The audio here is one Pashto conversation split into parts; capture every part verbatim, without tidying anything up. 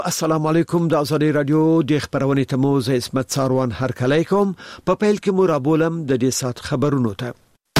السلام علیکم د ازادي رادیو د خبرونې تموز اسمت ساروان هر کله کوم په پیل کې مو را بولم د دې سات خبرونو ته.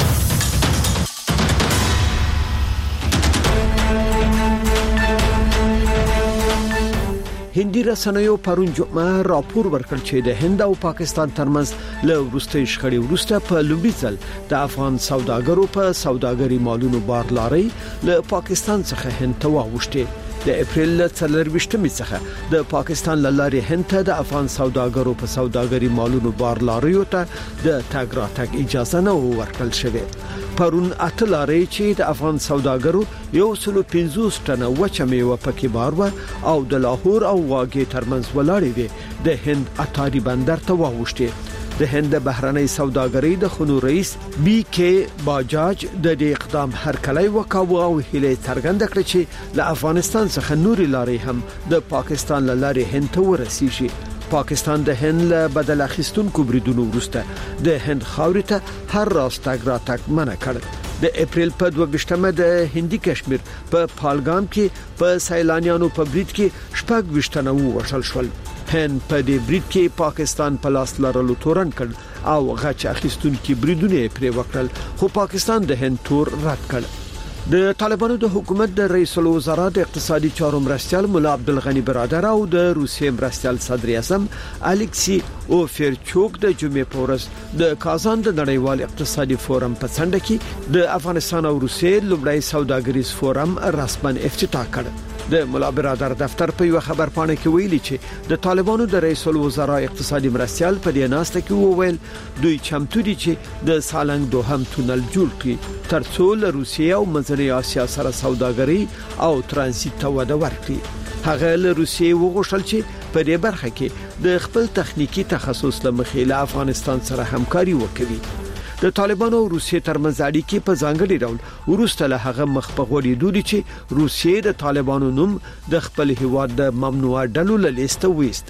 هندي رسنیو پرون جمعه راپور ورکړ چې د هند او پاکستان ترمنځ له وروستي شخړې وروسته په لومړي ځل د افغان سوداګرو په سوداګري مالونو بار لاري له پاکستان څخه هند ته واوښتې. د اپریل څلرويشتمې څخه د پاکستان لارې هند ته د افغان سوداګرو په سوداګري مالونو بار لاریو ته د تګ راتګ اجازه نه ورکړل شوې. پرون اته لارې چې د افغان سوداګرو یو سل او پنځوس ټنه وچه میوه پکې بار و او د لاهور او واګې ترمنځ ولاړې وي د هند اتاري بندر ته واوښتې. د هند بهرنۍ سوداګرۍ د خونو رئیس بي کې باجاج د دې اقدام هرکلی وکاوه او هیله څرګنده کړه چې له افغانستان څخه نوري لارې هم د پاکستان لارې هند ته ورسیږي. پاکستان د هند له بدل اخیستونکو بریدونو وروسته د هند خاورې ته هر راستګ راتګ منع کړ. د اپریل په دوه ویشتمه د هندي کشمیر په پالګام کې په سیلانیانو په برید کې شپږ ویشتنه وشل شول. هند په دې برید کې پاکستان په لاس لرلو تورن کړ او غچ اخیستونکو بریدونه پرې وکړل، خو پاکستان د هند تور رد کړ. د طالبانو د حکومت د رئیس الوزرا د اقتصادي چارو مرستیال مولا عبدالغنی برادر او د روسیې مرستیال صدر اعظم الکسی اوفیرچوک د جمعې په ورځ د کازان د نړیوال اقتصادي فورم په څنډه کې د افغانستان او روسیې لومړی سوداګریز فورم رسماً افتتاح کړ. د مولا برادر دفتر په یو خبر پاڼه کې ویلي چې د طالبانو د رئیس الوزرا اقتصادي مرستیال په دې ناسته کې وویل دوی چمتو دي چې د سالنګ دوهم تونل جوړ کړي ترڅو له روسیې او منځنۍ اسیا سره سوداګري او ترانزیت ته وده ورکړي. هغه له روسیې وغوښتل چې په دې برخه کې د خپل تخنیکی تخصص لمخې له افغانستان سره همکاري وکړي. د طالبانو او روسیې ترمنځ اړیکې په ځانګړي ډول ورسته له هغه مخ په غوړې دودي چې روسیې د طالبانو نوم د خپل هیواد د ممنوع ډلو له لیسته وېست.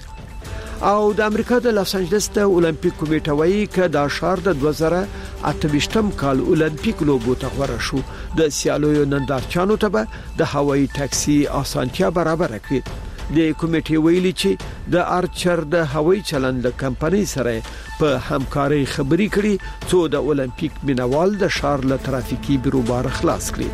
او د امریکا د لاس انجلس د اولمپیک کمیټه وايي چې د شهر د دوه زره اته ویشتم کال اولمپیک لوبو ته غوړه شو. د سیالیو نندارچانو ته به د هوایي ټاکسي اسانتیا برابر کړي. د کمیټې ویلي چې د ارچر د هوایي چلند د کمپنۍ سره په همکارۍ خبرې کړي څو د اولمپیک مینوال د شهر له ترافیکي بیروبار خلاص کړي.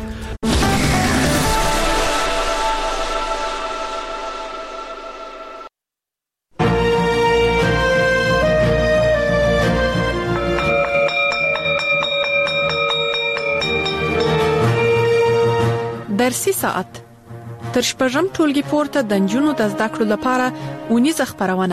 درسي ساعت تر شپږم ټولګي پورته د نجونو د زده کړو لپاره ونیزه خبرونه.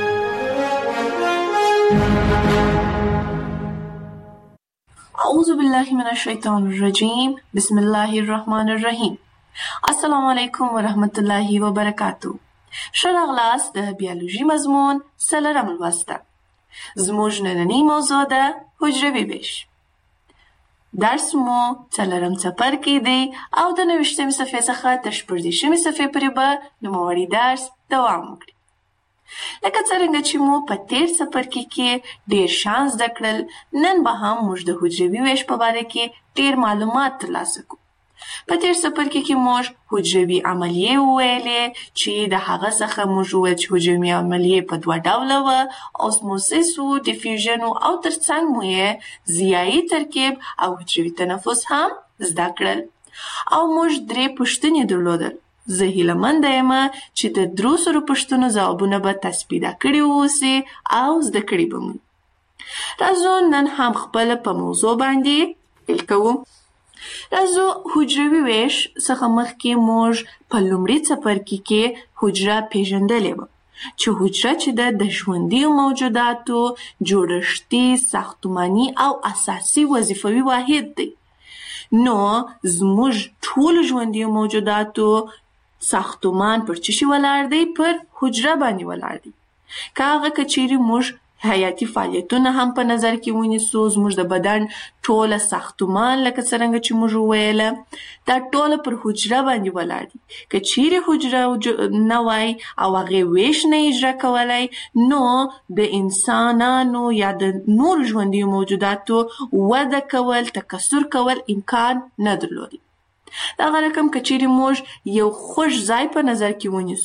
اعوذ بالله من الشیطان الرجیم بسم الله الرحمن الرحیم. السلام علیکم ورحمت الله وبرکاتو. شراغلاس د بیولوژي مضمون څلورم لوست. زموږ نننی موضوع ده حجروي ویش. درس مو څلورم څپرکی دی او د نویشتمې صفحې څخه تر شپږدېرشمې صفحې پورې به نوموړی درس دوام وکړي. لکه څرنګه چې مو په تیر څپرکي کې ډېر شان زده کړل، نن به هم موږ د حجروي ویش په باره کې ډېر معلومات ترلاسه کړو. په تیر څپرکي کې موږ حجروي عملیې وویلې چې د هغه څخه موږ وویل چې حجروي عملیې په دوه ډوله وه، اوسموسیس و ډیفیوژن و او ترڅنګ مو یې ضیایي ترکیب او حجروي تنفس هم زده کړل. او موږ درې پوښتنې درلودل. زه هیلهمنده یم چې د درو سرو پوښتنو ځوابونه به تاسو پیدا کړي واوسئ او زده کړي به مو. راځو نن هم خپله په موضوع باندې پیل کوو. راځو حجروي ویش څخه مخکې موږ په لومړي څپرکي کې حجره پیژندلې وه چې حجره چې ده د ژوندیو موجوداتو جوړښتي، ساختماني او اساسي وظیفوي واحد دی. نو زموږ ټولو ژوندیو موجوداتو ساختمان پر څه شي ولاړ دی؟ پر حجره باندې ولاړ دی. که هغه که چیرې موږ حیاتي فعالیتونه هم په نظر کې ونیسو، زموږ د بدن ټوله ساختمان لکه څرنګه چې موږ وویله دا ټوله پر حجره باندې ولاړ دي. که چیرې حجره نه وای او هغې ویش نه اجرا کولی، نو د انسانانو یا د نورو ژوندیو موجوداتو وده کول، تکثر کول امکان نه درلودی. دغه رقم که چیرې موږ یو خوږ ځای په نظر کې ونیسو،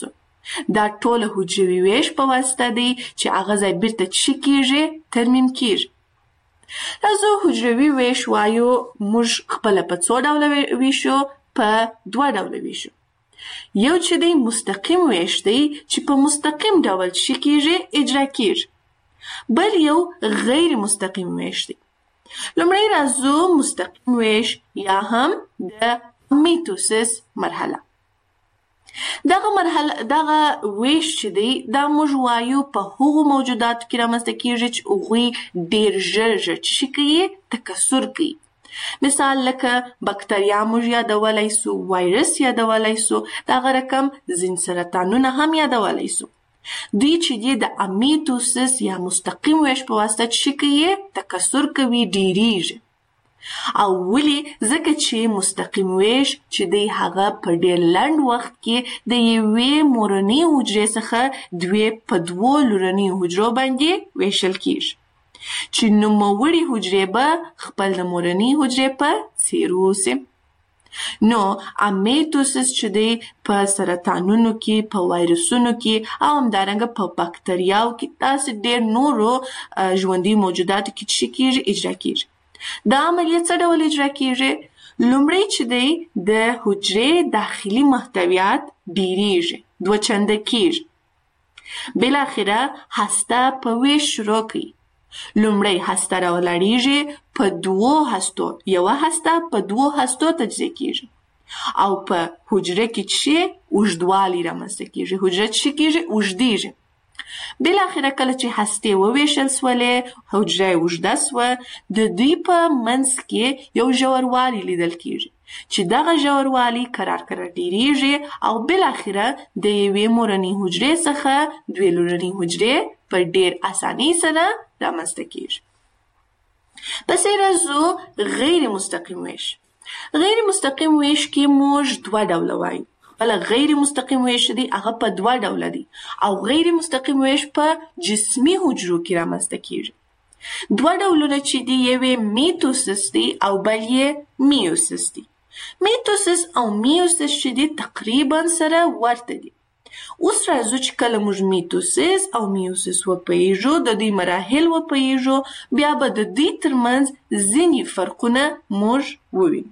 دا ټول حجروي ویش په واسطه دی چې هغه ځای بیرته څه کیږي ترمیم کیږي. راځو حجروي ویش وایو موږ خپله په څو ډوله ویشو؟ په دوه ډوله ویشو. یو چې دی مستقیم ویش دی چې په مستقیم ډول څه کیږي اجرا کیږي. بل یو غیر مستقیم ویش دی. لومړی راځو مستقیم ویش یا هم د میتوسیس مرحله. دغه مرحله دغه ویش چې دی دا موږ وایو په هغو موجوداتو کې رامنځته کیږي چې هغوی ډېر ژر ژر څه کوي؟ تکثر کوي. مثال لکه بکتریا موږ یادولی سو، وایرس یادولی سو، دغه رقم ځینې سرطانونه هم یادولی سو. دوی چې دی د امیتوسیس یا مستقیم ویش په واسطه څه کوي؟ تکثر کوي، ډیریږي. او ولې؟ ځکه چې مستقیم ویش چې دی هغه په ډېر لنډ وخت کې د یوې مورنۍ حجرې څخه دوی په دوو لورنۍ حجرو باندې ویشل کیږي چې نوموړي حجرې به خپل د مورنۍ حجرې په څیر اوسي. نو امیتوسیس چې دی په سرطانونو کې، په وایرسونو کې او همدارنګه په بکتریاو کې، داسې ډېر نورو ژوندي موجوداتو کې څه کیږي؟ اجرا کیږي. دا عملیه څه ډول اجرا کیږي؟ لومړی چې دی د حجرې داخلي محتویات ډیریږي، دوه چنده کیږي. بالاخره هسته په ویش شروع کوي. لومړی هسته راولاړیږي په دوو هستو، یوه هسته په دوو هستو تجزیه کیږي او په حجره کې چې اوږدوالی رامنځته کیږي، حجره چې کیږي اوږدیږي. بالاخره کله چې هستې وویشل سولې، حجره اوږده سوه، د دوی په منځ کې یو ژوروالی لیدل کیږي چې دغه ژوروالی کرار کرار ډیریږي او بالاخره د یوې مورنۍ حجرې څخه دوې لورنۍ حجرې په ډېر اسانۍ سره رامنځته کیږي. پسې راځو غیر مستقیم ویش. غیر مستقیم ویش کې موږ دوه ډوله وایو. بله غیر مستقیم ویش دی هغه په دوه ډوله دی او غیر مستقیم ویش په جسمي حجرو کې رامنځته کیږي. دوه ډولونه چې دی یوې میتوسیس دی او بل یې میوسیس دی. میتوسیس او میوسیس چې دی تقریبا سره ورته دي. اوس راځو چې کله موږ میتوسیس او میوسیس وپوهیږو، د دوی مراحل وپوهیږو، بیا به د دوی ترمنځ ځینې فرقونه موږ ووینو.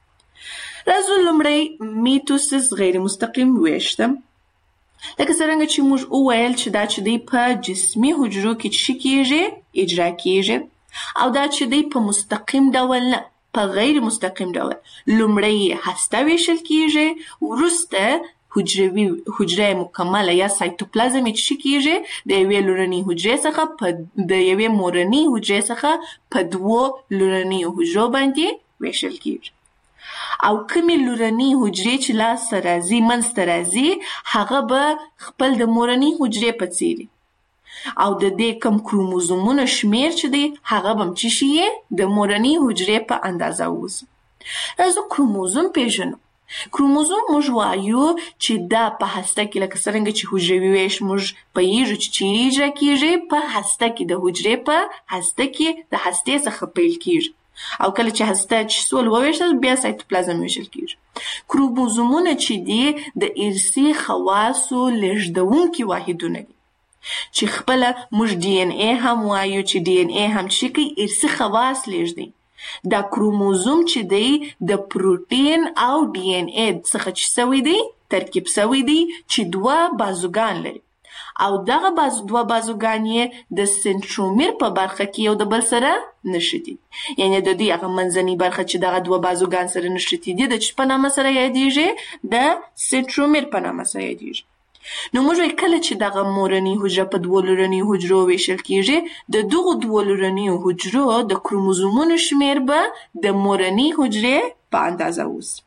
راځو لومړی میتوسیس غیر مستقیم ویش ته. لکه څرنګه چې موږ وویل چې دا چې دی په جسمي حجرو کې څه کیږي؟ اجرا کیږي. او دا چې دی په مستقیم ډول نه، په غیر مستقیم ډول. لومړی هسته ویشل کیږي، وروسته حجروي حجره مکمله یا سایتوپلازم چې څه کیږي؟ د یوې لورنۍ حجرې څخه په د یوې مورنۍ حجرې څخه په دوو لورنیو حجرو باندې ویشل کیږي. او کومې لورنۍ حجرې چې لاسته راځي، منځته راځي، هغه به خپل د مورنۍ حجرې په څیر او د دې کوم کروموزومونه شمیر چې دی هغه به هم څه شي؟ د مورنۍ حجرې په اندازه اوسي. راځو کروموزوم پیژنو. کروموزوم موږ وایو چې دا په هسته کې لکه څرنګه چې حجروي ویش موږ پوهیږو چې چیرې اجرا کیږي، په هسته کې د حجرې په هسته کې د هستې څخه پیل کیږي او کله چې هسته چې سول وویشل بیا سایتوپلازم ویشل کیږي. کروموزومونه چې دي د ارثي خواصو لیږدونکي واحدونه دي چې خپله موږ ډي ان اے هم وایو چې ډي ان اے هم څه کوي؟ ارثي خواص لیږدوي. دا کروموزوم چې دی د پروټین او ډي ان اے څخه چې سوی دی ترکیب سوی دی چې دوه بازوګان لري او دغه بازو دوه بازوګان یې د سنترومیر په برخه کې یو د بل سره نښتي. یعنی د دې هغه منځنۍ برخه چې دغه دوه بازوګان سره نښتي دي د څه په نامه سره یادیږي؟ د سنترومیر په نامه سره یادیږي. نو موږ کله چې دغه مورنۍ حجره په دوه لورنۍ حجرو ویشل کیږي، د دغو دوه لورنۍ حجرو د کروموزومونو شمیر به د مورنۍ حجرې په اندازه اوسي.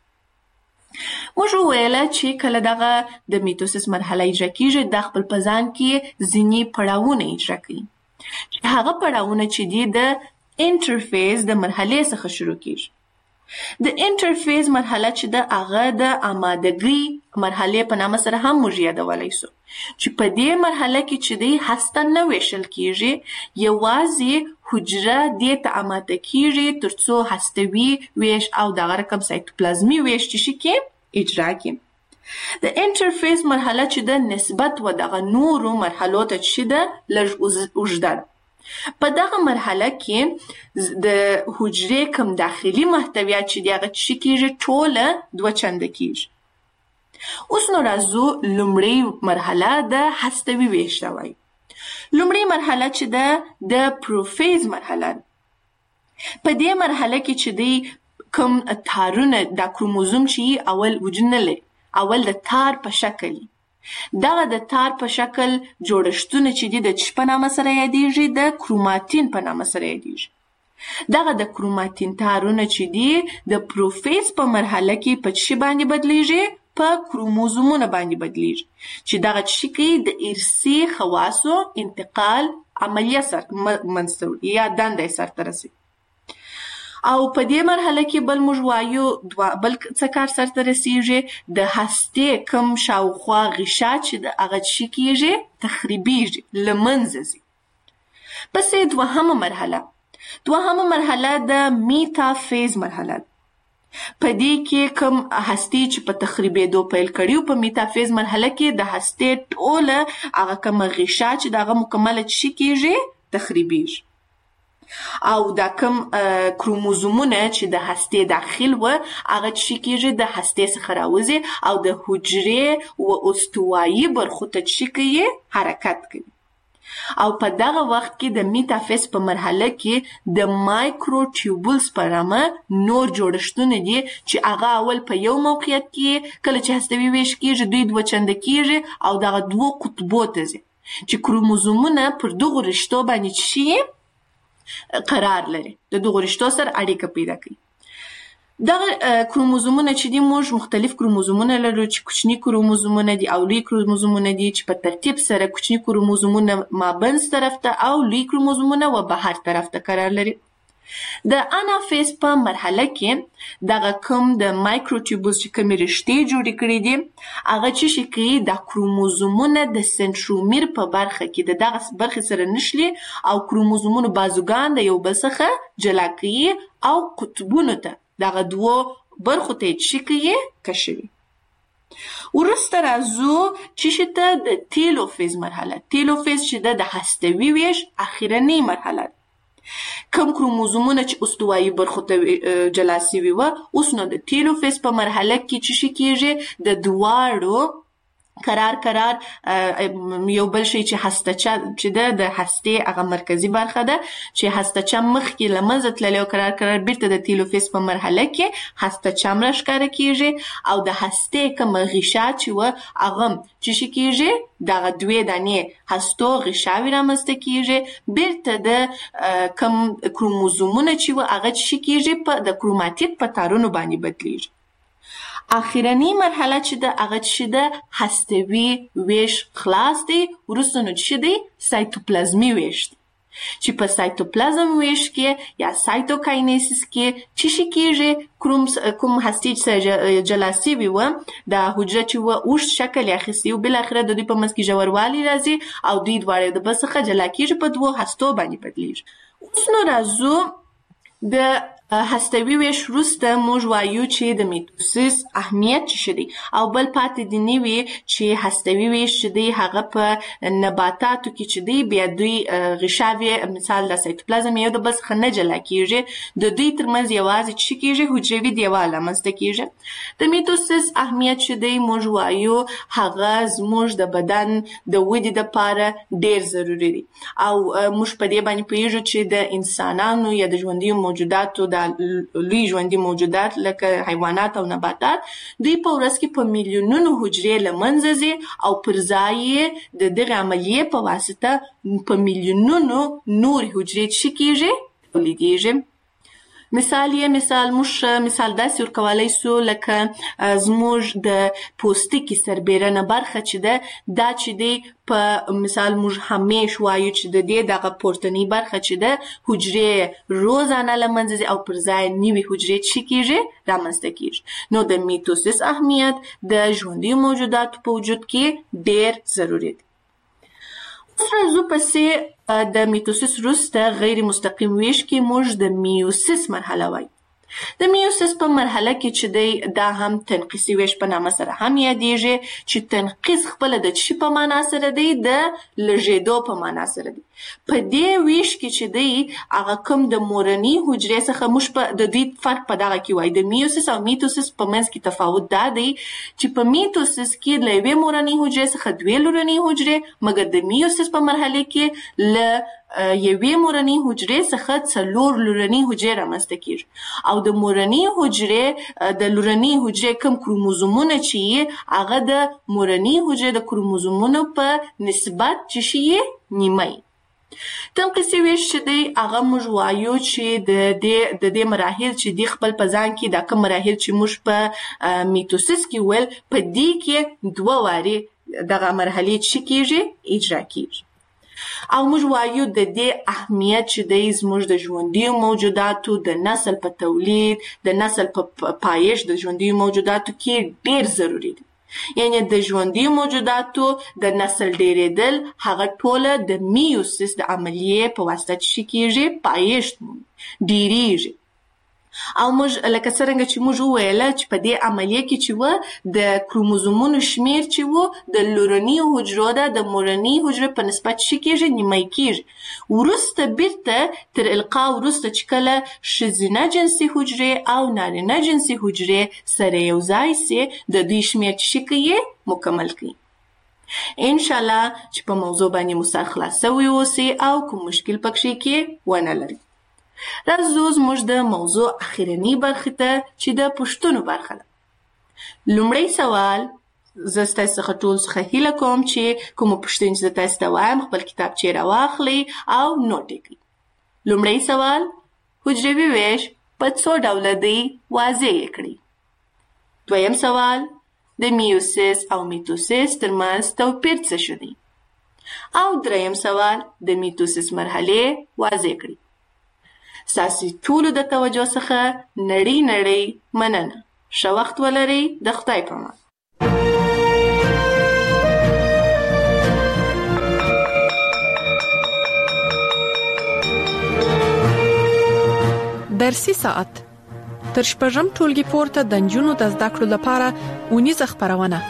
موږ وویله چې کله دغه د میتوسیس مرحله اجرا کیږي، د خپل په ځان کې ځینې پړاوونه اجرا کوي. هغه پړاوونه چې دي د انټرفیز د مرحلې څخه شروع کیږي. د انټرفیز مرحله چې د هغه د آمادګۍ مرحلې په نامه سره هم موږ یادولی سو چې په دې مرحله کې چې دی هسته نه ویشل کیږي، یوازې حجره دې ته آماده کیږي تر څو هستوي ویش او دغه رقم سایتوپلازمي ویش چې شي کې اجرا کړي. د انټرفیس مرحله چې د نسبت و دغه نورو مرحلو ته چې د لږ اوږده ده. په دغه مرحله کې د حجرې کوم داخلي محتویات چې دی هغه چې کېږي ټوله دوه چنده کېږي. اوس نو راځو لومړی مرحله د هستوي ویش ته وایي. لومړی مرحله چې ده د پروفیز مرحله ده. په دې مرحله کې چې دی کوم تارونه دا کروموزوم چې اول وجود نه لري، اول د تار په شکل دغه د تار په شکل جوړښتونه چې دي د څه په نامه سره یادېږي؟ د کروماتین په نامه سره یادېږي. دغه د کروماتین تارونه چې دي د پروفیز په مرحله کې په څه باندې بدلیږي؟ په کروموزومونه باندې بدلیږي چې دغه څه کوي د ارثي خواصو انتقال عملیه سر منځته یا دنده سرته رسي. او په دې مرحله کې بل موږ وایو بل څه کار سرته رسیږي، د هستې کوم شاوخوا غشا چې د هغه څه کېږي تخریبیږي، له منځه ځي. پسې دوهمه مرحله دوهمه مرحله د میتافیز مرحله ده. په دې کې کوم هستې چې په تخریبېدو پیل کړي په میتافیز مرحله کې د هستې ټوله هغه کومه غشا چې د هغه مکمله څه کېږي تخریبیږي. او دا کوم کروموزومونه چې د هستې داخل و هغه څه کېږي د هستې څخه راوځي او د حجرې و استوایي برخو ته څه کوي حرکت کوي. او په دغه وخت کې د میتافیز په مرحله کې د مایکروټیوبولز په نامه نور جوړښتونه دي چې هغه اول په یو موقعیت کې کله چې هستوي ویش کېږي دوی دوه چنده کېږي او دغه دوو قطبو ته ځي چې کروموزومونه پر دغو رشتو باندې شي قرار لري، د دغو رشتو سره اړیکه پیدا کوي. دغه کروموزومونه چې دي موږ مختلف کروموزومونه لرو چې کوچني کروموزومونه دي او لوی کروموزومونه دي چې په ترتیب سره کوچني کروموزومونه مابینځ طرف ته او لوی کروموزومونه و بهر طرف ته قرار لري. د انافیز په مرحله کې دغه کوم د مایکروټیوبولز چې کومې رشتې جوړې کړي دي هغه چې شي کوي د کروموزومونه د سنترومیر په برخه کې د دغه برخې سره نښلي او کروموزومونو بازوګان د یو بل څخه جلا کوي او قطبونو ته دغه دوو برخو ته یې څه کوي کشوي. وروسته راځو چې ته د تیلوفیز مرحله. تیلوفیز چې ده د هستوي ویش اخرنۍ مرحله ده. کوم کروموزومونه چې استوایي برخو ته جلا سوي وه اوس نو د تیلوفیز په مرحله کې څه شي کېږي د دواړو قرار قرار یو بل شی چې هستچه چې ده د هستې هغه مرکزي برخه ده چې هستچه مخکې له منځه تللی او قرار قرار بیرته د تیلوفیز په مرحله کې هستچه هم راښکاره کېږي او د هستې کومه غشا چې وه هغه چې شي کېږي دغه دوې دانې هستو غشاوې رامنځته کېږي بیرته د کوم کروموزومونه چې وه هغه چې شي کېږي د کروماتید په تارونو باندې بدلیږي. اخرنۍ مرحله چې ده هغه چې ده هستوي ویش خلاص دی. وروسته نو چې دی سایتوپلازمي ویش دی چې په سایتوپلازم ویش کې یا سایتوکاینیسیس کې چې شي کېږي کوم هستې چې جلا سوي وه دا حجره چې وه اوږد شکل یې اخیستی و بالاخره د دوی په منځ کې ژوروالی راځي او دوی دواړه د بل څخه جلا کېږي په دوو هستو باندې بدلیږي. اوس نو راځو د هستوي ویش وروسته موږ وایو چې د میتوسیس اهمیت څه دی او بل پاتې دې نه وي چې هستوي ویش چې دی هغه په نباتاتو کې چې دی بیا دوی غشاوې مثال د سایتوپلازم یو د بل څخه نه جلا کېږي د دوی ترمنځ یوازې څه کېږي حجروي دیوال رامنځته کېږي. د میتوسیس اهمیت چې دی موږ وایو هغه زموږ د بدن د ودې دپاره ډېر ضروري دی او موږ په دې باندې پوهېږو چې د انسانانو یا د ژوندیو موجوداتو د لوی ژوندي موجودات لکه حیوانات او نباتات دوی په ورځ کې په میلیونونو حجرې له منځه ځي او پر ځای یې د دغې عملیې په واسطه په میلیونونو نورې حجرې څه کېږي تولیدېږي. مثال یې مثال موږ مثال داسې ورکولی سو لکه زموږ د پوستکي سربیرنه برخه چې ده دا چې دی په مثال موږ همیش وایو چې د دې دغه پورتنۍ برخه چې ده حجرې روزانه له منځه ځي او پر ځای نوي حجرې څه کېږي رامنځته کېږي. نو د میتوسیس اهمیت د ژوندیو موجوداتو په وجود کې ډېر ضروري دی. اوس راځو پسې د میتوسیس وروسته غیر مستقیم ویش کې موږ د میوسیس مرحله وایو. د میوسس په مرحله کې چې دی دا هم تنقیصي ویش په نامه سره هم یادیږي چې تنقیص خپله د چی په معنا سره دی د لږېدو په معنا سره دی. په دې ویش کې چې دی هغه کوم د مورني حجرې څخه موږ په د دوی فرق په دغه کې وایي. د میوسس او میتوسس په منځ کې تفاوت دا دی چې په میتوسس کې له یوې مورني حجرې څخه دوې لورني حجرې، مګر د میوسس په مرحله کې له یوې مورني حجرې څخه څلور لورني حجرې رامنځته کیږي. او د مورني حجرې د لورني حجرې کوم کروموزومونه چې هغه د مورني حجرې د کروموزومونو په نسبت چې شي نیمه. تنقیصي ویش چې دی هغه موږ وایو چې د دې د دې مراحل چې دی خپل په ځان کې دا کوم مراحل چې موږ په میتوسس کې ول په دې کې دوه وارې دغه مرحلې چې کیږي اجرا کیږي. او موږ وایو د دې اهمیت چې دی زموږ د ژوندیو موجوداتو د نسل په تولید، د نسل په پایش د ژوندیو موجوداتو کې ډیر ضروری دی. یعنی د ژوندیو موجوداتو د نسل ډیریدل هغه ټوله د میوسس د عملیې په واسطه چې کیږي پایش ډیریږي. او موږ لکه څرنګه چې موږ وویل چې په دې عملیه کې چې و د کروموزومونو شمیر چې و د لورني حجرو ده د مورني حجرې په نسبت چې کېږي نیمه کېږي. وروسته بیرته تر القا وروسته چې کله ښځینه جنسي حجرې او نارینه جنسي حجرې سره یو ځای سي د دوی شمیر چې کوي مکمل کوي. انشاءالله چې په موضوع باندې مو سر خلاص سوی اوسي او کوم مشکل پکې کې ونه لري. راځو زموږ د موضوع اخرنی برخه ته چې د پوښتنو برخه ده. لومړی سوال زه ستاسو څخه ټول څخه هیله کوم چې کوم پوښتنې چې تاسو ته وایم خپل کتابچې راواخلئ او نوټ یې کړئ. لومړی سوال حجروي ویش په څو ډوله دی واضح یې کړئ. دویم سوال د میوسس او میتوسس ترمنځ توپیر څه شو دی؟ او دریم سوال د میتوسس مرحله واضح کړئ. ستاسو ټولو د توجه څخه نړۍ نړۍ مننه. ښه وخت ولرئ. د خدای په امان. درسي ساعت تر شپږم ټولګي پورته د نجونو د زده کړو لپاره اونیزه خپرونه.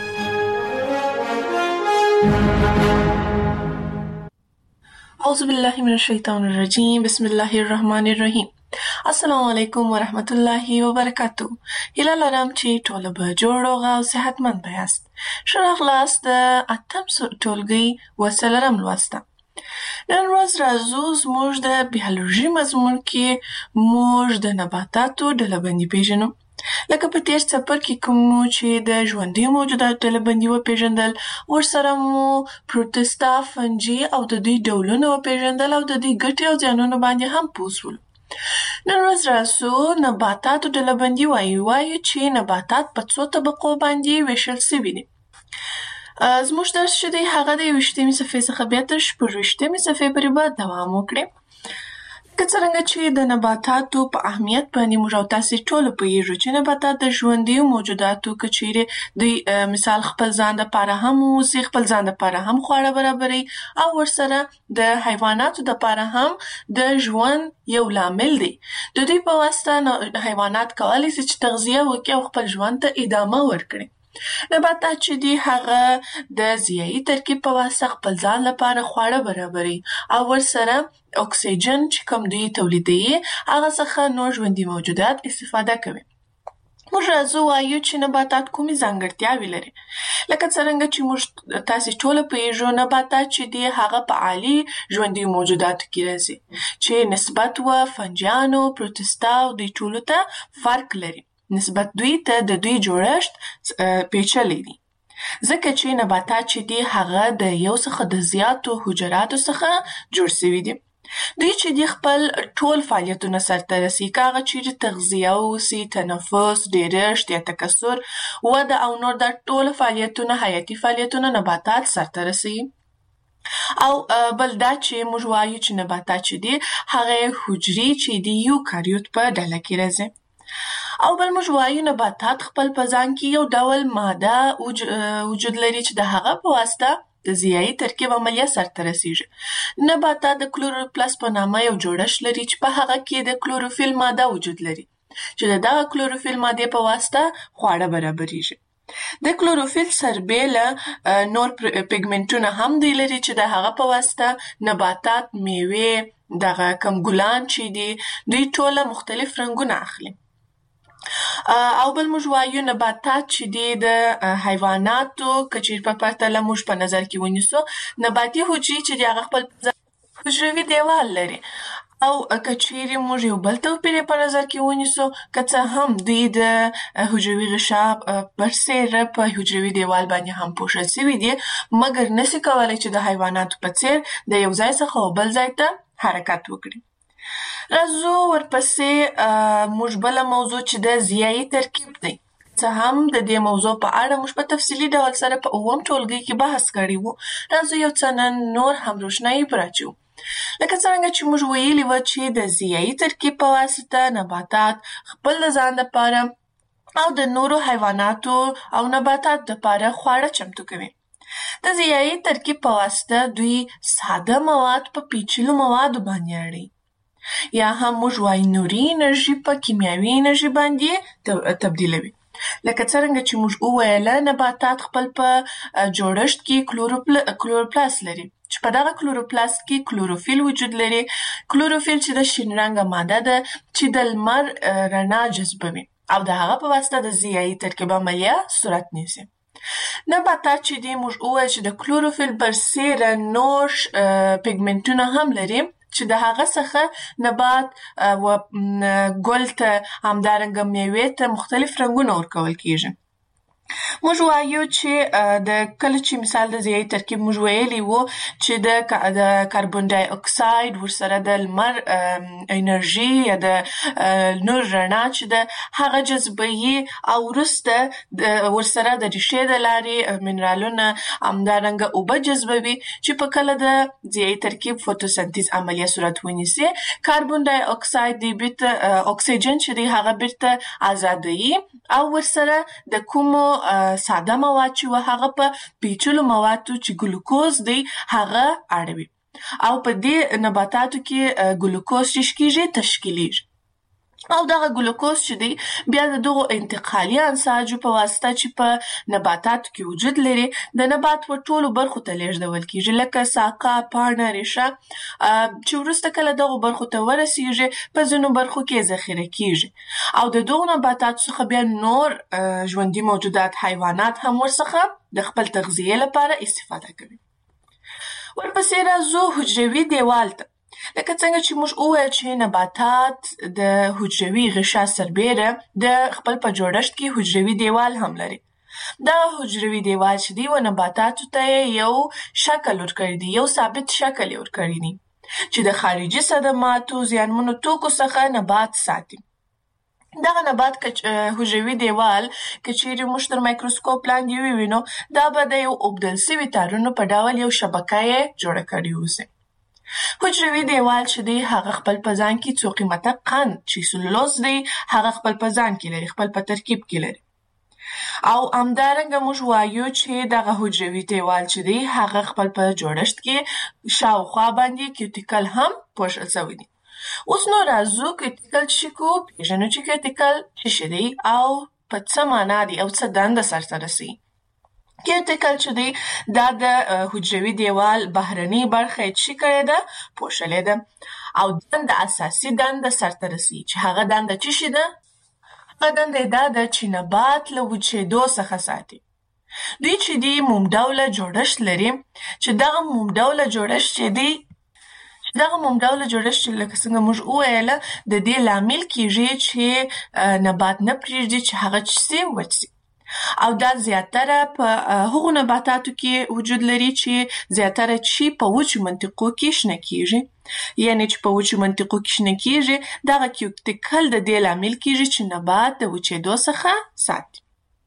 اعوذ بالله من الشیطان الرجیم. بسم الله الرحمن الرحیم. السلام علیکم ورحمت الله وبرکاتو. هیله لرم چې ټول به جوړ او صحتمند یاست. ښه راغلاست د اتم ټولګي وسلرم لوسته. نن ورځ راځو زموږ د بیولوژي مضمون کې موږ د نباتاتو ډلبندي پیژنو. لکه په تیر څپر کې کوم چې د ژوندیو موجوداتو ډلبندي وپیژندل، ورسره مو پروتستا، فنجي او د دوی ډولونه وپیژندل او د دوی ګټې او زیانونه باندې هم پوه شولو. نن ورځ راځو نباتاتو ډلبندي وایو. وایو چې نباتات په څو طبقو باندې ویشل شوي دي. زموږ درس چې دی هغه د یوویشتمې صفحې څخه بیا تر شپږویشتمې صفحې پورې به دوام وکړي. که څرنګه چې د نباتاتو په اهمیت باندې موږ او تاسې ټول پوهیږو چې نباتات د ژوندیو موجوداتو که چیرې دوی مثال خپل ځان دپاره هم اوسي، خپل ځان دپاره هم خواړه برابروي او ورسره د حیواناتو دپاره هم د ژوند یو لامل دی. د دوی په واسطه حیوانات کولی شي چې تغذیه وکړي او خپل ژوند ته ادامه ورکړي. نباتات چې دي هغه د ضیایي ترکیب په واسطه خپل ځان لپاره خواړه برابروي او ورسره اکسیجن چې کوم دوی تولیدوي هغه څخه نور ژوندي موجودات استفاده کوي. موږ راځو وایو چې نباتات کومې ځانګړتیاوې لري. لکه څرنګه چې موږ تاسې ټوله پوهیږو نباتات چې دي هغه په عالي ژوندي موجوداتو کې راځي چې نسبت و فنجیانو، پروتستا او دوی ټولو ته فرق لري. نسبت دوی ته د دوی جوړښت پیچلی دی ځکه چې نباتات چې دي هغه د یو څخه د زیاتو حجراتو څخه جوړ شوي دي. دوی چې دي خپل ټول فعالیتونه سرته رسوي، که هغه چیرې تغذیه اوسي، تنفس، ډیرښت یا تکثر، وده او نور دا ټول فعالیتونه حیاتي فعالیتونه نباتات سرته رسوي. او بل دا چې موږ وایو چې نباتات چې دي هغه حجرې چې دي یوکاریوت په ډله کې راځي. او بل موږ وایو نباتات خپل په ځان کې یو ډول ماده وجود لري چې د هغه په واسطه د ضیایي ترکیب عملیه سرته رسیږي. نباتات د کلوروپلاست په نامه یو جوړښت لري چې په هغه کې د کلوروفیل ماده وجود لري. چې د کلوروفیل ماده په واسطه خواړه برابرېږي. د کلوروفیل سربېله نور پیګمنټونه هم دی لري چې د هغه په واسطه نباتات، میوې، دغه کم ګلان چې دي دوی ټوله مختلف رنګونه اخلي. او بل موږ وایو نباتات چې دي د حیواناتو که چېرې په پرتله موږ په نظر کې ونیسو، نباتي حجرې چې دي هغه خپل حجروي دیوال لري. او که چېرې موږ یو بل توپیر په نظر کې ونیسو، که څه هم دوی د حجروي غشا برسېره په حجروي دیوال باندې هم پوښل سوي دي، مګر نسي کولی چې د حیواناتو په څېر د یو ځای څخه او بل ځای ته حرکت وکړي. راځو ورپسې موږ بله موضوع چې د ضیایي ترکیب دی. څه هم د دې موضوع په اړه موږ په تفصیلي ډول سره په اووم ټولګي کې بحث کړی وو. راځو یو څه نن نور هم روښنایي پرې اچوو. لکه څرنګه چې موږ ویلي وو چې د ضیایي ترکیب په واسطه نباتات خپل د ځان دپاره او د نورو حیواناتو او نباتاتو دپاره خواړه چمتو کوي. د ضیایي ترکیب په واسطه دوی ساده مواد په پیچلو موادو باندې اړوي، یا هم موږ وایو نوري انرژي په کیمیاوي انرژي باندې تبدیلوي. لکه څرنګه چې موږ وویله نباتات خپل په جوړښت کې کلوروپلاست لري چې په دغه کلوروپلاست کې کلوروفیل وجود لري. کلوروفیل چې د شین رنګه ماده ده چې د لمر رڼا جذبوي او د هغه په واسطه د ضیایي ترکیب عملیه صورت نیسي. نباتات چې دي موږ وویل چې د کلوروفیل برسېره نور پیګمنټونه هم لري چې د هغه څخه نبات و ګل ته همدارنګه میوې ته مختلف رنګونه ورکول کېږي. موږ وایو چې د کله چې مثال د ضیایي ترکیب موږ ویلي وو چې د د کاربن ډای اکساید ورسره د لمر انرژي یا د نور رڼا چې ده هغه جذبوي او وروسته ورسره د ریښې د لارې منرالونه همدارنګه اوبه جذبوي چې په کله د ضیایي ترکیب فوتوسنتیز عملیه صورت ونیسي. کاربن ډای اکساید دی بیرته اکسیجن چې دی هغه بیرته ازادوي او ورسره د کومو ساده مواد چې و هغه په پیچلو موادو چې ګلوکوز دی هغه اړوي او په دې نباتاتو کې ګلوکوز چې کېږي تشکیلیږي او دغه ګلوکوز چې دی بیا د دغو انتقالي انساجو په واسطه چې په نباتاتو کې وجود لري د نبات په ټولو برخو ته لیږدول کېږي، لکه ساقه، پاڼه، ریښه چې وروسته کله دغو برخو ته ورسیږي په ځینو برخو کې ذخیره کېږي او د دغو نباتاتو څخه بیا نور ژوندي موجودات حیوانات هم ورڅخه د خپل تغذیې لپاره استفاده کوي. ورپسې راځو حجروي دیوال ته. لکه څنګه چې موږ وویل چې نباتات د حجروي غشا سربېره د خپل په جوړښت کې حجروي دیوال هم لري. دا حجروي دیوال چې دی و نباتاتو ته یو شکل ورکړی دی، یو ثابت شکل یې ورکړی دی چې د خارجي صدماتو زیانمنو توکو څخه نبات ساتي. دغه نبات حجروي دیوال که چیرې موږ تر مایکروسکوپ لاندې ووینو دا به د یو اوبدل سوي تارونو په ډول یو شبکه یې جوړه کړې اوسي. حجروي دیوال چې دی هغه خپل په ځان کې څو قیمته قند چې سلولوز دی هغه خپل په ځان کې لري، خپل په ترکیب کې لري. او همدارنګه موږ وایو چې دغه حجروي دیوال چې دی هغه خپل په جوړښت کې شاوخوا باندې کیوټیکل هم پوښل شوی دی. اوس نو راځو کیوټیکل چې کو پیژنو چې کیوټیکل څه دی او په څه معنا دی او څه دنده سرته رسوي. کیوټیکل چې دی دا د حجروي دیوال بهرنۍ برخه یې څه کړې ده پوښلې ده او دنده اساسي دنده سرته رسوي چې هغه دنده څه شي ده؟ هغه دنده یې دا ده چې نبات له وچېدو څخه ساتي. دوی چې دی موم ډوله جوړښت لري چې دغه موم ډوله جوړښت چې دی دغه موم ډوله جوړښت چې لکه څنګه موږ وویله د دې لامل کېږي چې نبات نه پرېږدي چې هغه څه سي وچ سي او دا زیاتره په هغو نباتاتو کې وجود لري چې زیاتره چې په وچو منطقو کې شنه کېږي، یعنې چې په وچو منطقو کې شنه کېږي دغه کیوټیکل د دې لامل کېږي چې نبات د وچېدو څخه ساتي.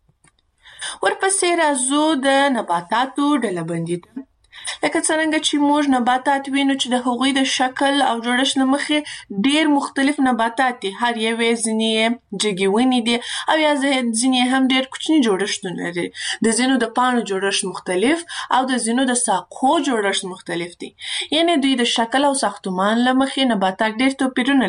ورپسې راځو د نباتاتو ډلبندي ته. لکه څرنګه چې موږ نباتات وینو چې د هغوی د شکل او جوړښت له مخې ډېر مختلف نباتات دي، هر یو یې ځینې یې جګې ونې دي او یا ځینې یې هم ډېر کوچني جوړښتونه لري. د ځینو د پاڼو جوړښت مختلف او د ځینو د ساقو جوړښت مختلف دی، یعنې دوی د شکل او ساختمان له مخې نباتات ډېر توپیرونه لري.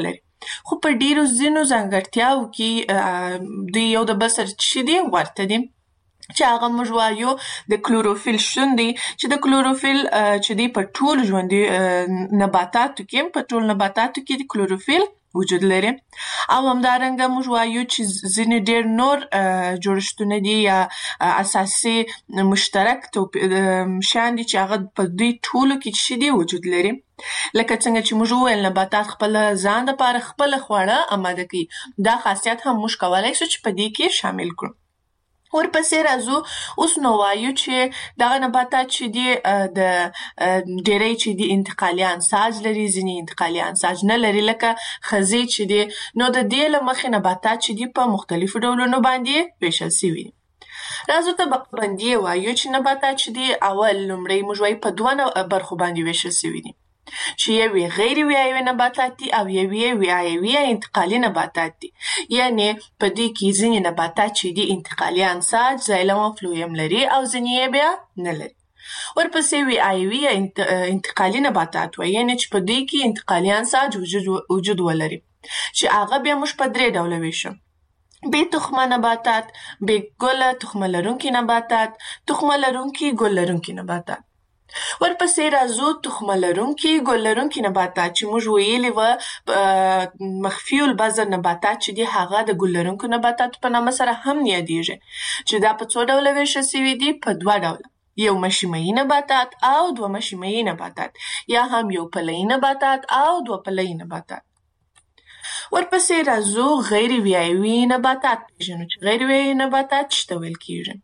خو په ډیرو ځینو ځانګړتیاو کې دوی یو د بل سره چې دي ورته دي، چې هغه موږ وایو د کلوروفیل شتون دی، چې د کلوروفیل چې دی په ټول ژوندي نباتاتو کې په ټول نباتاتو کې د کلوروفیل وجود لري. او همدارنګه موږ وایو چې ځینې ډېر نور جوړښتونه دي یا اساسي مشترک شیان دي چې هغه په دوی ټولو کې چې دي وجود لري. لکه څنګه چې موږ وویل نباتات خپل ځان دپاره خپله خواړه اماده کوي، دا خاصیت هم موږ کولی شو چې په دې کې شامل کړو. ورپسې راځو، اوس نو وایو چې دغه نباتات چې دي د ډېری چې دي انتقالي انساج لري، ځینې انتقالي انساج نه لري، لکه خزې چې دي. نو د دې له مخې نباتات چې دي په مختلفو ډولونو باندې ویشل سوي دي. راځو طبقه بندي وایو چې نباتات چې دي اول لومړی موږ وایو په دوه برخو باندې ویشل سوي دي، چې یوې غیر ویایوي نباتات دي او یوې ویایوي یا انتقالي نباتات دي. یعنی په دې کې ځینې نباتات چې دي انتقالي انساج زایلم او فلویم لري او ځینې یې بیا نه لري. ورپسې ویایوي یا انتقالي نباتات وایي، یعنی چې په دې کې انتقالي انساج وجود وجود ولري، چې هغه بیا موږ په درې ډوله ویشو: بې تخمه نباتات، بې ګله تخمه لرونکي نباتات، تخمه لرونکي ګل لرونکي نباتات. ورپسې راځو تخمه لرونکي ګل لرونکي نباتات، چې موږ ویلي وه مخفي البذر نباتات چې دي هغه د ګل لرونکو نباتاتو په نامه سره هم یادیږي، چې دا په څو ډوله ویشل سوي دي؟ په دوه ډوله، یو مشیمه‌یي نباتات او دوه مشیمه‌یي نباتات، یا هم یو پله‌یي نباتات او دوه پله‌یي نباتات. ورپسې راځو غیر ویایوي نباتات پیژنو، چې غیر ویایوي نباتات څه ته ویل کیږي؟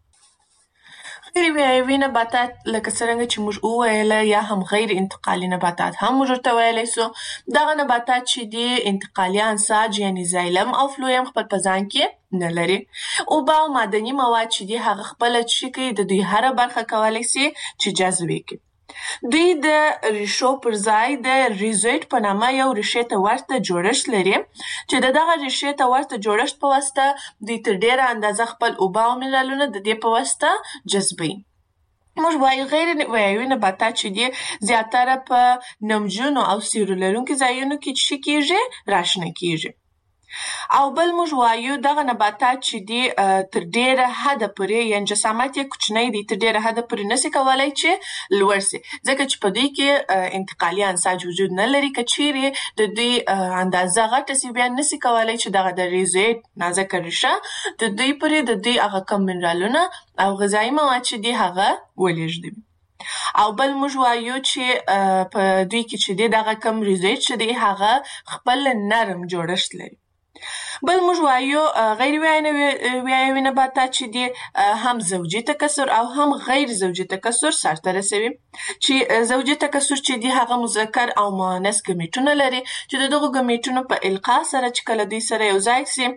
غیر ویایوي نباتات لکه څرنګه چې موږ وویله، یا هم غیر انتقالي نباتات هم موږ ورته ویلی سو. دغه نباتات چې دي انتقالي انساج یعنی زایلم او فلویم خپل په ځان کې نه لري. اوبه او معدني مواد چې دي هغه خپله څه کوي، د دوی هره برخه کولی سي چې جذب یې کړي. دوی د ریښو پر ځای د ریزویټ په نامه یو ریښې ته ورته جوړښت لري، چې د دغه ریښې ته ورته جوړښت په واسطه دوی تر ډېره اندازه خپل اوبه او منرالونه د دې په واسطه جذبوي. موږ وایو غیر ویایوي نباتات چې دي زیاتره په نمجنو او سیوري لرونکي ځایونو کې څه کیږي؟ راشنه کیږي. او بل موږ وایو دغه نباتات چې دي تر ډېره حده پورې، یعنې جسامت یې کوچنی دی، تر ډېره حده پورې نسي کولی چې لوړ سي، ځکه چې په دوی کې انتقالي انساج وجود نه لري. که چیرې د دوی اندازه غټه سي، بیا نسي کولی چې دغه د ریزویټ نازکه ریښه د دوی پورې د دوی هغه کم منرالونه او غذایي مواد چې دي هغه ولېږدوي. او بل موږ وایو چې په دوی کې چې دی دغه کم ریزویټ چې دی هغه خپل نرم جوړښت لري. بل موږ وایو غیر ویایوي نباتات چې دي هم زوجي تکثر او هم غیر زوجي تکثر سرته رسوي، چې زوجي تکثر چې دي هغه مذکر او مؤنث ګمیټونه لري، چې د دغو ګمیټونو په القا سره چې کله دوی سره یو ځای سي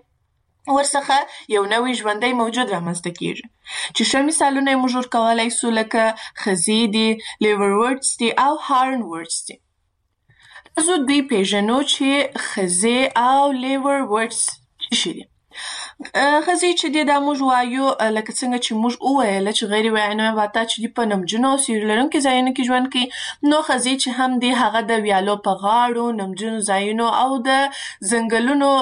ورڅخه یو نوی ژوندی موجود رامنځته کیږي، چې ښه مثالونه یې موږ ورکولی سو لکه خزې دي، لیورورډز دي او هارن ورډز دي. راځو دوی پیژنو چې خزې او لیورورډز څه شي دي. خزې چې دي دا موږ وایو لکه څنګه چې موږ وویله چې غیر ویایوي نباتات چې دي په نمجنو او سیوري لرونکي ځایونو کې ژوند کوي، نو خزې چې هم دي هغه د ویالو په غاړو، نمجنو ځایونو او د ځنګلونو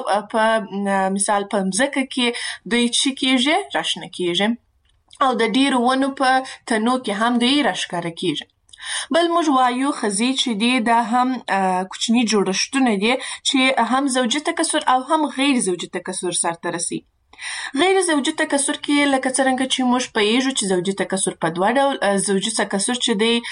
په مثال په مځکه کې دوی څه کیږي؟ راشنه کیږي، او د ډېرو ونو په تنو کې هم دوی راښکاره کیږي. بل موږ وایو خزې چې دي دا هم کوچني جوړښتونه دي چې هم زوجي تکثر او هم غیر زوجي تکثر سرته رسي. غیر زوجي تکثر کې لکه څرنګه چې موږ پوهیږو چې زوجي تکثر په دوه ډول، زوجي تکثر چې دی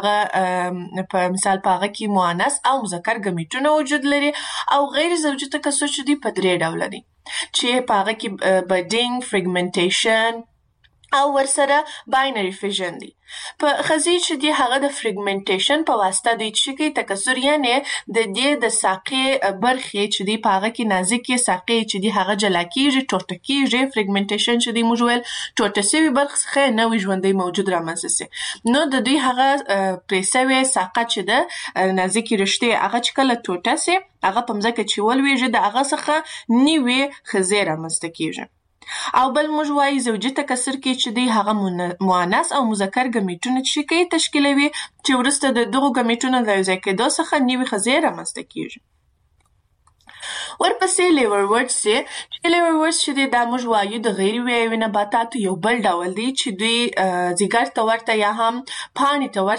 هغه په مثال په هغه کې مؤنث او مذکر ګمیټونه وجود لري، او غیر زوجي تکثر چې دی په درې ډوله دی، چې په هغه کې بډینګ، فریګمنټیشن او ورسره باینري فیژن دی. په خزې چې دی هغه د فریګمنټیشن په واسطه دوی څه کوي؟ تکثر، یعنې د دې د ساقې برخې چې دی په هغه کې نازکې ساقې چې دی هغه جلا کیږي، ټوټه کیږي. فریګمنټیشن چې دی موږ ویل ټوټه سوي برخې څخه نوی ژوندی موجود رامنځته سي، نو د دوی هغه پرې سوې ساقه چې ده نازکې رشتې هغه چې کله ټوټه سي هغه په مځکه چې ولویږي د هغه څخه نوې خزې رامنځته کیږي. او بل موږ وایو زوجي تکثر کې چې دی هغه مؤنث او مذکر ګمیټونه چې کوي تشکیلوي، چې وروسته د دغو ګمیټونو د یو ځای کېدو څخه نوې خزې رامنځته کیږي. ورپسې لیورورډز چې لیورورډز چې دا موږ وایو د غیر ویایوي نباتاتو یو بل ډول دی چې دوی ځیګر ته ورته یا هم پاڼې ته ورته